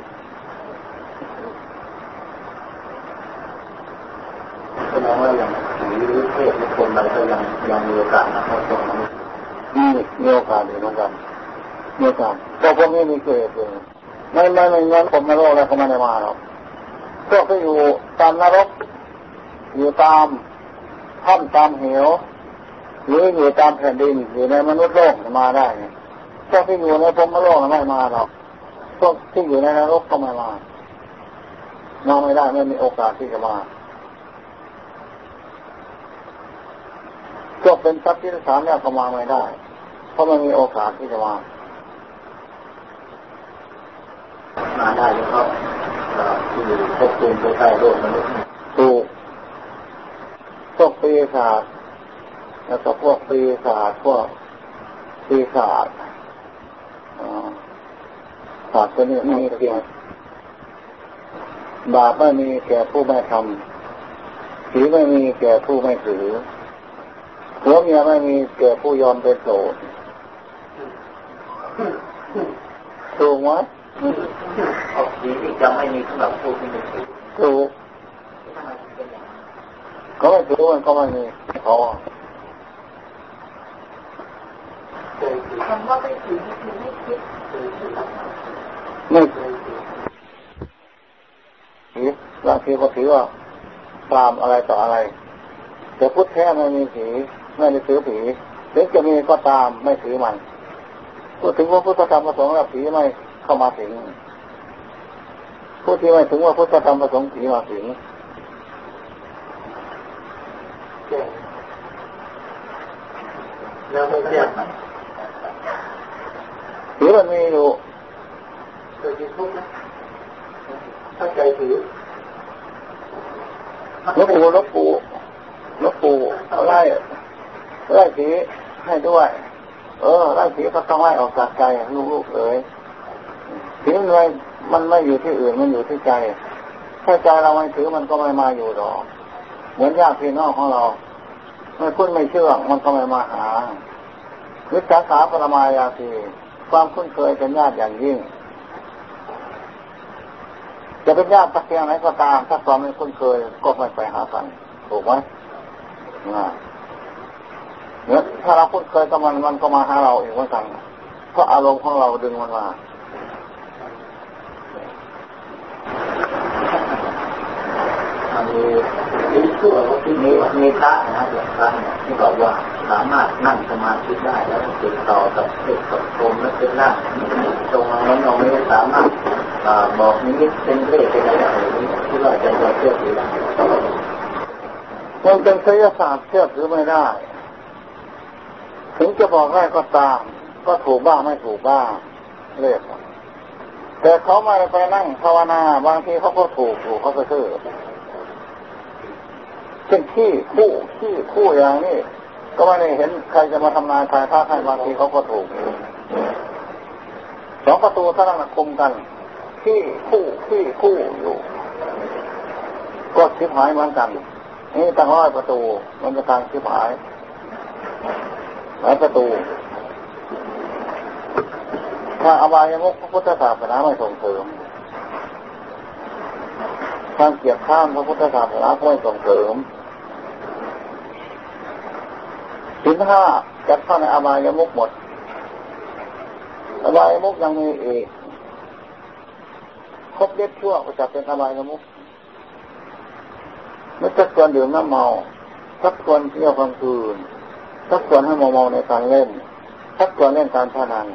แสดงว่าอย่างผีหรือเทพหรือคนอะไรก็ยังมีโอกาสนะครับตรงนั้นมีโอกาสอยู่เหมือนกันมีโอกาสแต่พวกนี้มีเกิดเองไม่งั้นผมมาโลกแล้วเขาไม่ได้มาหรอกพวกที่อยู่ตามนรกอยู่ตามถ้ำตามเหวหรืออยู่ตามแผ่นดินอยู่ในมนุษย์โลกมาได้พวกที่อยู่ในพรหมโลกไม่มาหรอกพวกที่อยู่ในนรกก็ไม่มาไม่ได้ไม่มีโอกาสที่จะมาพวกเป็นทรัพย์ที่สามเนี่ยก็มาไม่ได้เพราะไม่มีโอกาสที่จะมาได้แล้วก็ที่พบภูมิไปใต้โลกมนุษย์ถูกพวกปีศาจแล้วก็พวกปีศาจพวกปีศาจศาสตร์ตัวนี้มีเพียงบาปไม่มีแก่ผู้ไม่ทำศีลไม่มีแก่ผู้ไม่ถือผัวเมียไม่มีแก่ผู้ยอมเป็นโสดถูกไหมศีลจะไม่มีสำหรับผู้ที่ไม่ถือถูกก็ไม่ถือมันก็ไม่มีพอคำว่าไม่ถือคือไม่คิดถือไม่ถือทีก็ถือว่าตามอะไรต่ออะไรแต่พุทธแท้ไม่มีผีไม่ได้ถือผีถึงจะมีก็ตามไม่ถือมันพูดถึงว่าพุทธธรรมประสงค์แล้วผีไม่เข้ามาถึงผู้ที่ไม่ถึงว่าพุทธธรรมประสงค์ผีมาถึงแล้วไม่เรียกผีมันมีอยู่เคยกินทุกข์นะถ้าใจถือหลวงปู่ไล่ผีให้ด้วยไล่ผีก็ต้องไล่ออกจากใจลูกๆเลยผีมันไม่อยู่ที่อื่นมันอยู่ที่ใจถ้าใจเราไม่ถือมันก็ไม่มาอยู่หรอกเหมือนญาติพี่น้องของเราไม่คุ้นไม่เชื่องมันก็ไม่มาหาวิชาสาปรมายาสีความคุ้นเคยเป็นญาติอย่างยิ่งจะเป็นญาติสักเพียงไหนก็ตามถ้าความไม่คุ้นเคยก็ไม่ไปหากันถูกไหมเนี่ยถ้าเราคุ้นเคยกับมันก็มาหาเราเองว่ากันเพราะอารมณ์ของเราดึงมันมามีพระนะเดี๋ยวพระเนี่ยที่บอกว่าสามารถนั่งสมาธิได้แล้วติดต่อกับเทพกับพรหมและเป็นร่างตรงนั้นเราไม่สามารถบอกนิมิตเป็นเลขเป็นอะไรที่ว่าจะเชื่อถือได้มันเป็นไสยศาสตร์เชื่อถือไม่ได้ถึงจะบอกได้ก็ตามก็ถูกบ้างไม่ถูกบ้างเลขแต่เขาไม่ไปนั่งภาวนาบางทีเขาก็ถูกเขาก็ชื่อเช่นขี้คู่อย่างนี้ก็ไม่ได้เห็นใครจะมาทำนายทายท่าให้บางทีเขาก็ถูกสองประตูถ้านั่งคุมกันขี้คู่อยู่ก็ชิบหายเหมือนกันนี่ตั้ง100 ประตูมันจะทางชิบหายหลายประตูถ้าอบายมุขพระพุทธศาสนาไม่ส่งเสริมทางเกียรติข้ามพระพุทธศาสนาไม่ส่งเสริมศีล 5จัดเข้าในอบายมุขหมดอบายมุขยังมีอีกครบ7 ชั่วก็จะเป็นอบายมุขไม่สักควรดื่มน้ำเมาสักควรเที่ยวกลางคืนสักควรให้เมาในการเล่นสักควรเล่นการพนัน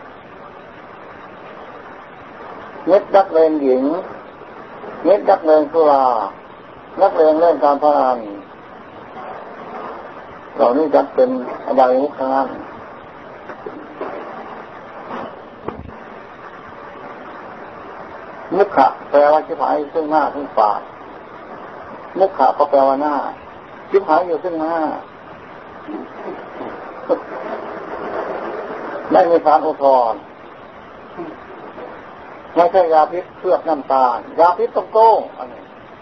เม็ดนักเลงหญิงเม็ดนักเลงสุรานักเลงเล่นการพนันเหล่านี้จัดเป็นอบายมุขทั้งนั้นมุขะแปลว่าชิบหายซึ่งหน้าซึ่งปากมุขะก็แปลว่าหน้าชิบหายอยู่ซึ่งหน้าไม่มีสารอุทธรณ์ไม่ใช่ยาพิษเพือกน้ำตาลยาพิษโต้งอันนี้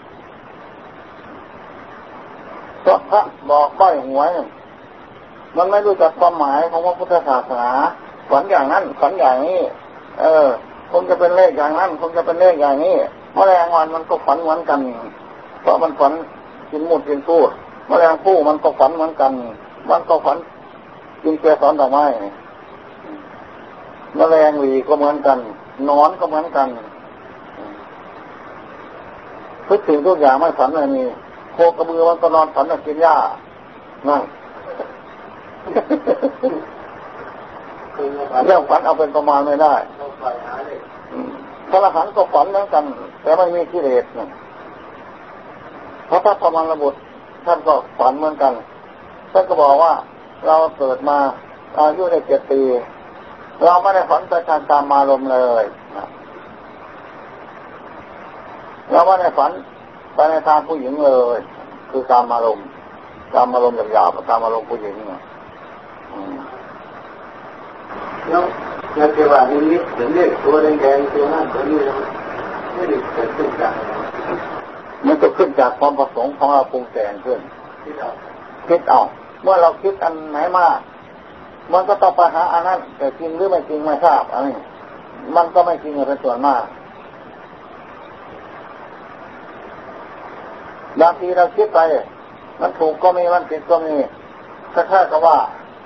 เพราะพระบอกก้อยหวยมันไม่รู้จักความหมายของพระพุทธศาสนาฝันอย่างนั้นฝันอย่างนี้คงจะเป็นเลขอย่างนั้นคงจะเป็นเลขอย่างนี้แมลงวันมันก็ฝันเหมือนกันเพราะมันฝันกินหมดกินพูดแมลงผู้มันก็ฝันเหมือนกันมันก็ฝันกินเกสรดอกไม้แมลงหวีก็เหมือนกันนอนก็เหมือนกันทุกสิ่งทุกอย่างไม่ฝันเลยมีโคกระบือมันก็นอนฝันกินหญ้านั่นเรื่องฝันเอาเป็นประมาณไม่ได้พระอรหันต์ก็ฝันเหมือนกันแต่ไม่มีกิเลสพระพุทธมารบุตรท่านก็ฝันเหมือนกันท่านก็บอกว่าเราเกิดมาอายุได้7 ปีเราไม่ได้ฝันไปตามอารมณ์เลยเราไม่ได้ฝันไปในทางผู้หญิงเลยคือตามอารมณ์หยาบๆตามอารมณ์ผู้หญิงแล้วยังจะว่านิมิตถึงเรียกตัวแดงๆตัวนั้นตัวนี้ไม่ได้เกิดขึ้นจากมันก็ขึ้นจากความประสงค์ของเราปรุงแต่งขึ้นคิดเอาเมื่อเราคิดอันไหนมากมันก็ต้องไปหาอันนั้นแต่จริงหรือไม่จริงไม่ทราบอันนี้มันก็ไม่จริงเป็นส่วนมากบางทีเราคิดไปมันถูกก็มีมันผิดก็มีคล้ายๆกับว่า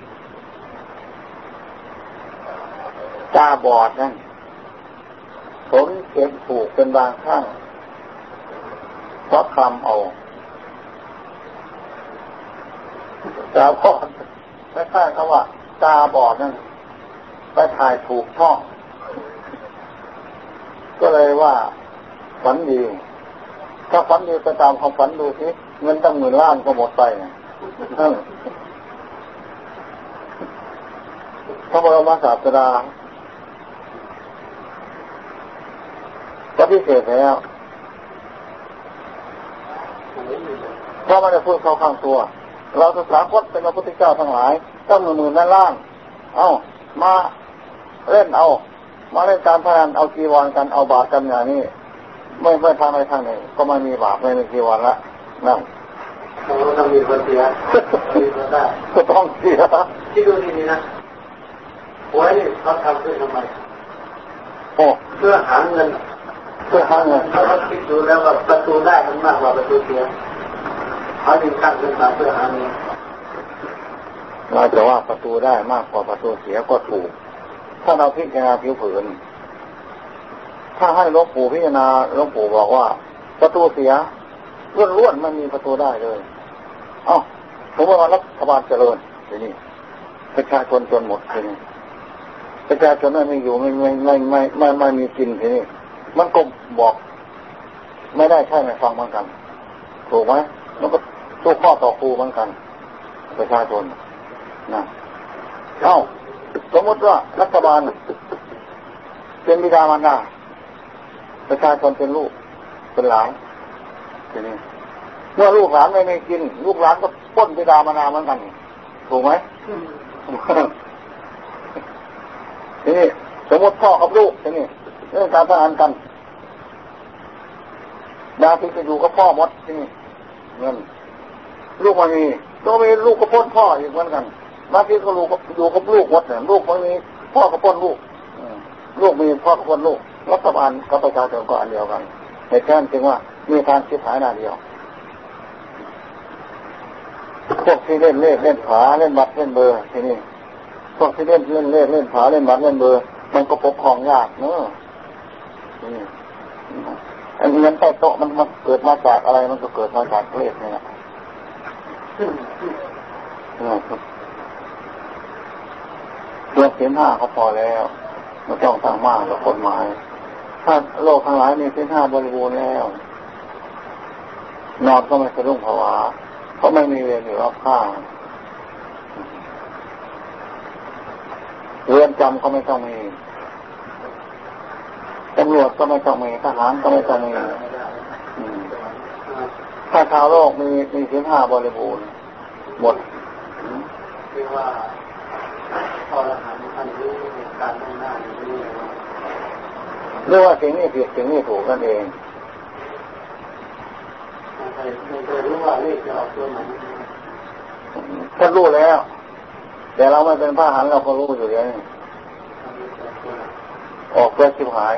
ตาบอดนั่นผมเข็มถูกเป็นบางครั้งเพราะคลำเอาตาบอดไม่ใช่เขาว่าตาบอดนั่นไปถ่ายถูกช่องก็เลยว่าฝันดีถ้าฝันดีไปตามความฝันดูสิเงินตั้ง10,000 ล้านก็หมดไปพระบรมศาสดาก็พิเศษแล้วเพราะมันจะพูดเข้าข้างตัวเราศึกษาคตเป็นพระพุทธเจ้าทั้งหลายตั้ง10,000 ล้าน เอามาเล่นมาเล่นการพนันเอาจีวรกันเอาบาปกันอย่างนี้ไม่ทางใดทางหนึ่งก็ไม่มีบาปไม่มีจีวรละนั่นเราต้องมีคนเสียมีคนได้ก็ต้องเสียที่ดูนี่นะหวยนี่เขาทำขึ้นทำไมเพื่อหาเงินเขาคิดดูแล้วว่าประตูได้มันมากกว่าประตูเสียเขาจึงตั้งขึ้นมาเพื่อหาเงินเราจะว่าประตูได้มากกว่าประตูเสียก็ถูกถ้าเราพิจารณาผิวเผินถ้าให้หลวงปู่พิจารณาหลวงปู่บอกว่าประตูเสียล้วนๆมันมีประตูได้เลยผมว่ารัฐบาลเจริญทีนี้ประชาชนจนหมดทีนี้ประชาชนไม่อยู่ไม่มีกินทีนี้มันก็บอกไม่ได้ใช่ไม่ฟังเหมือนกันถูกไหมมันก็สู้ข้อต่อครูเหมือนกันประชาชนนะสมมติว่ารัฐบาลเป็นบิดามารดาประชาชนเป็นลูกเป็นหลานทีนี้เมื่อลูกหลานไม่กินลูกหลานก็ป้นบิดามารดาเหมือนกันถูกไหมทีนี้สมมติพ่อกับลูกทีนี้เรื่องการทหารกันดาที่จะอยู่กับพ่อมดทีนี้เงินลูกมันมีก็มีลูกก็ป้นพ่ออีกเหมือนกันบางทีก็ลูกอยู่กับลูกมดเนี่ยลูกมันมีพ่อก็ป้นลูกลูกมีพ่อก็ป้นลูกรัฐบาลกับประชาชนก็อันเดียวกันในแท้จริงว่ามีทางคิดหายหน้าเดียวพวกที่เล่นเลขเล่นผาเล่นบัตรเล่นเบอร์ทีนี้พวกที่เล่นเลขเล่นผาเล่นบัตรเล่นเบอร์มันก็ปกครองยากเนอะอันนี้เงินใต้โต๊ะมันเกิดมาจากอะไรมันก็เกิดมาจากเลขนี่แหละเรื่องศีล 5เขาพอแล้วไม่ต้องตั้งมากกับกฎหมายถ้าโลกทั้งหลายมีศีล 5บริบูรณ์แล้วนอนก็ไม่สะดุ้งผวาเพราะไม่มีเวรอยู่รอบข้างเรือนจำก็ไม่ต้องมีตำรวจก็ไม่ต้องมีทหารก็ไม่ต้องมีถ้าชาวโลกมีศีล 5บริบูรณ์หมดเรียกว่าพอเราหันทันรู้การมุ่งหน้านี้เรียกว่าสิ่งนี้ผิดสิ่งนี้ถูกนั่นเองไม่เคยรู้ว่าเลขจะออกตัวไหนถ้ารู้แล้วแต่เราไม่เป็นพระอรหันต์เราก็รู้อยู่อย่างนี้ออกเพื่อชิบหาย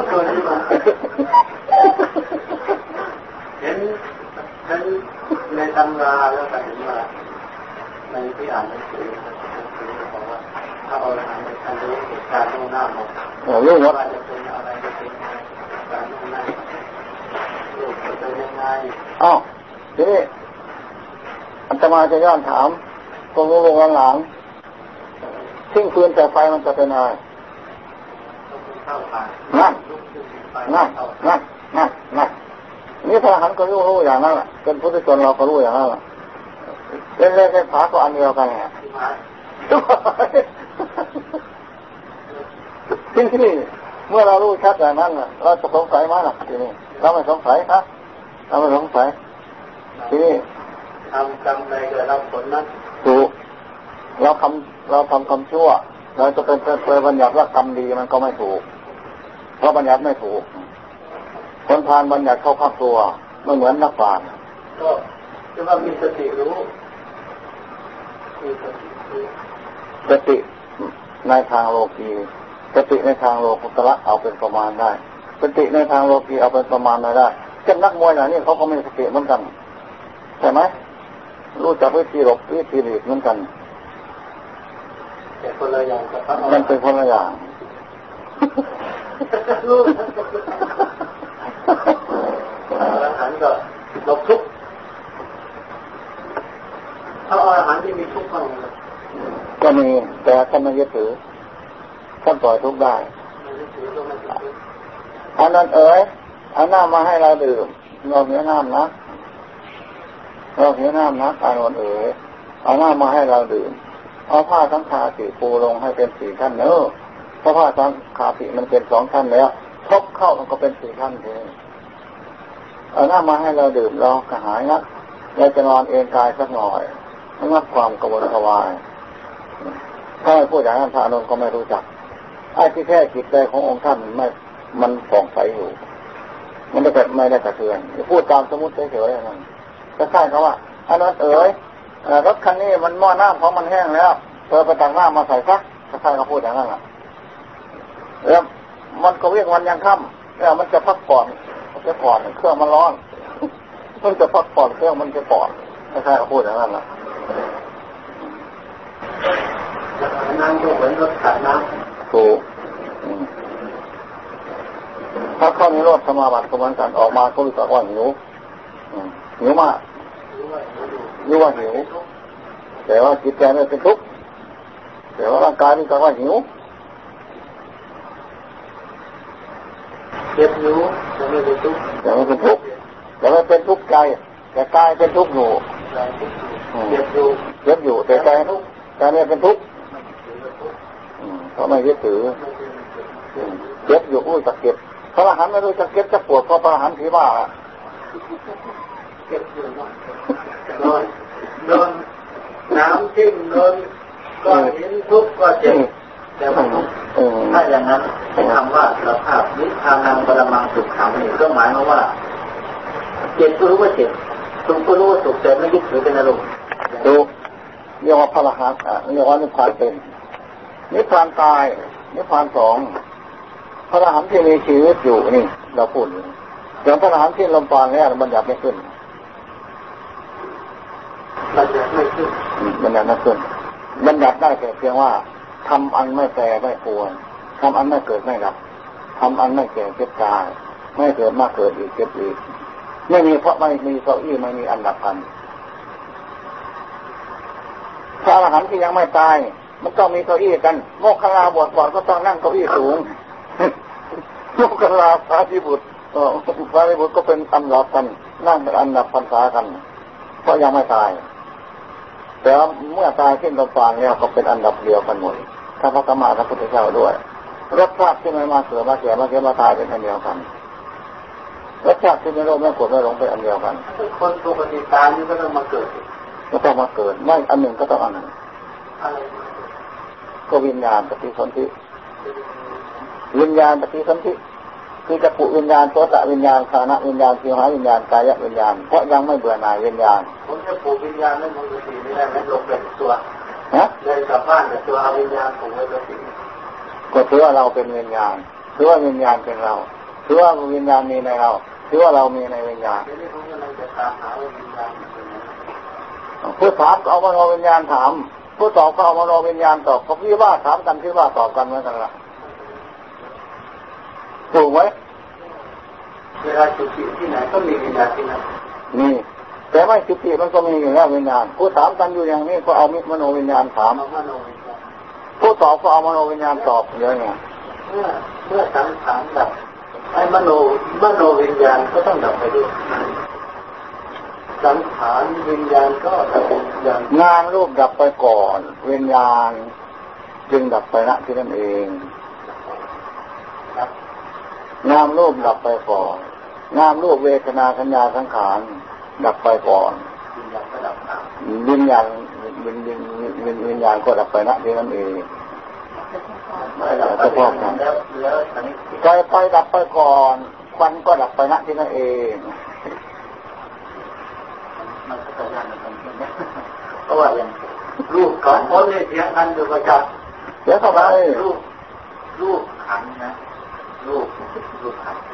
เห็นในตำราแล้วก็เห็นว่าในที่อ่านหนังสือบอกว่าถ้าเอาอะไรในการรู้เหตุการณ์ล่วงหน้าหมดรู้ว่าจะเป็นอะไรจะเป็นการล่วงหน้ารูปจะเป็นยังไงทีนี้อาตมาจะย้อนถามตรงลงหลังทิ้งปืนใส่ไฟมันจะเป็นอะไรนั่นนี่พระอรหันต์ก็รู้อย่างนั้นแหละเป็นพุทธชนเราก็รู้อย่างนั้นแหละเล่นๆผาก็อันเดียวกันไงที่นี่เมื่อเรารู้ชัดอย่างนั้นเราจะสงสัยไหมล่ะทีนี้เราไม่สงสัยครับเราไม่สงสัยทีนี้ทำกรรมใดเกิดรับผลนั้นถูกเราทำกรรมชั่วเราจะเป็นบัญญัติว่ากรรมดีมันก็ไม่ถูกเพราะบัญญัติไม่ถูกคนพาลบัญญัติเข้าข้างตัวไม่เหมือนนักปราชญ์ก็จะว่ามีสติรู้สติในทางโลกีสติในทางโลกุตระเอาเป็นประมาณได้สติในทางโลกีเอาเป็นประมาณไม่ได้เช่นนักมวยอย่างนี้เขาก็มีสติเหมือนกันใช่ไหมรู้จักวิธีหลบวิธีหลีกเหมือนกันแต่คนละอย่างมันเป็นคนละอย่างแล้วหันก็ท่านไม่ยึดถือท่านปล่อยทุกข์ได้อันนั้นเอาน้ำมาให้เราดื่มเราหิวน้ำนะเราหิวน้ำนะอานนท์เอาน้ำมาให้เราดื่มเอาผ้าสังฆาติปูลงให้เป็น4 ขั้นเนอะเพราะผ้าสังฆาติมันเป็น2 ขั้นแล้วทบเข้ามันก็เป็น4 ขั้นเองเอาน้ำมาให้เราดื่มเรากระหายนักเราจะนอนเอนกายสักหน่อยไม่ว่าความกระวนกระวายถ้าไม่พูดอย่างนั้นพระอานนท์ก็ไม่รู้จักไอ้ที่แท้จิตใจขององค์ท่านมันผ่องใสอยู่มันไม่ได้กระเทือนพูดตามสมมติเฉยๆนั่นก็ใช่เขาว่าอานนท์รถคันนี้มันหม้อน้ำของมันแห้งแล้วไปตักน้ำมาใส่ซักก็ใช่เขาพูดอย่างนั้นแหละแล้วมันก็เรียกวันยังค่ำแล้วมันจะพักผ่อนเครื่องมันร้อนมันจะพักผ่อนเครื่องมันจะปอดก็ใช่เขาพูดอย่างนั้นแหละน้ำก็เหมือนรถตักน้ำถูกถ้าเข้าในรถสมาบัติก็เหมือนกันออกมาก็รู้สึกว่าหิวมากรู้ว่าหิวแต่ว่าจิตใจไม่เป็นทุกข์แต่ว่าร่างกายนี่ก็ว่าหิวเจ็บอยู่แต่ไม่เป็นทุกข์แต่ไม่เป็นทุกข์แต่ไม่เป็นทุกข์ใจแต่กายเป็นทุกข์อยู่เจ็บอยู่แต่ใจไม่เป็นทุกข์เพราะไม่ยึดถือเจ็บอยู่อุ้ยตะเก็บพระอรหันต์ไม่รู้จะเก็บจะปวดเพราะพระอรหันต์ผีบ้าเจ็บอยู่โดนน้ำทิ่มโดนก็เห็นทุกข์ก็เจ็บแต่ว่าถ้าอย่างนั้นให้คำว่าสภาพนิพพานังปรมังสุขขังนี่ก็หมายความว่าเจ็บก็รู้ว่าเจ็บสุขก็รู้ว่าสุขแต่ไม่ยึดถือเป็นอารมณ์ดูเรียกว่าพระอรหันต์เรียกว่านิพพานเป็นนิพพานกายนิพพาน2พระอรหันต์ที่มีชีวิตอยู่นี่เราพูดอย่างพระอรหันต์ที่ลมปราณแล้วมันยับไม่ขึ้นมันยับไม่ขึ้นมันยับได้แต่เพียงว่าทำอันไม่แปรไม่ควรทำอันไม่เกิดไม่ดับทำอันไม่แก่เจ็บตายไม่เกิดมาเกิดอีกเจ็บอีกไม่มีเพราะไม่มีเก้าอี้ไม่มีอันดับกันพระอรหันต์ที่ยังไม่ตายมันต้องมีเก้าอี้กันโมคคัลลาบวชก่อนก็ต้องนั่งเก้าอี้สูงโมคคัลลาพระธิบุตรพระธิบุตรก็เป็นอันดับกันนั่งเป็นอันดับพรรษากันเพราะยังไม่ตายแต่เมื่อตายขึ้นลมปราณแล้วก็เป็นอันดับเดียวกันหมดถ้าพระสัมมาสัมพุทธเจ้าด้วยรสชาติที่ไม่มาเกิดมาแก่มาตายเป็นอันเดียวกันรสชาติที่ไม่โลภไม่โกรธไม่หลงเป็นอันเดียวกันคนปกติตายนี่ก็ต้องมาเกิดไม่อันหนึ่งก็ต้องอันหนึ่งก็วิญญาณปฏิสนธิคือจักขุวิญญาณโสตวิญญาณฆานะวิญญาณชิวหาวิญญาณกายวิญญาณเพราะยังไม่เบื่อหน่ายวิญญาณผมจะปลูกวิญญาณไม่มันก็สีไม่ได้ไม่ลงเป็นตัวเลยกลับบ้านแต่ตัวเอาวิญญาณปลูกไว้ตัวสีก็ถือว่าเราเป็นวิญญาณถือว่าวิญญาณเป็นเราถือว่าวิญญาณมีในเราถือว่าเรามีในวิญญาณผู้ถามก็เอามโนวิญญาณถามผู้ตอบก็เอามโนวิญญาณตอบเขาพี่ว่าถามกันพี่ว่าตอบกันเหมือนกันละถูกไหมเวลาจุติที่ไหนก็มีวิญญาณที่นั่นนี่แต่ไม่จุติมันก็มีอยู่แล้ววิญญาณผู้ถามกันอยู่อย่างนี้ก็เอามโนวิญญาณถามผู้ตอบก็เอามโนวิญญาณตอบอย่างเงี้ยเมื่อสังขารดับไอ้มโนวิญญาณก็ต้องดับไปด้วยสังขารวิญญาณก็ดับอย่างงานรูปดับไปก่อนวิญญาณจึงดับไปณที่นั่นเองนามรูปดับไปก่อนนามรูปเวทนาสัญญาสังขารดับไปก่อนวิญญาณก็ดับไปณที่นั่นเองก็พร้อมกันไฟดับไปก่อนควันก็ดับไปณที่นั่นเองเพราะว่าอย่างรูปของคนเนี่ยเสียงกันอยู่ประจำเสียเท่าไหร่รูปขันนะรูปขัน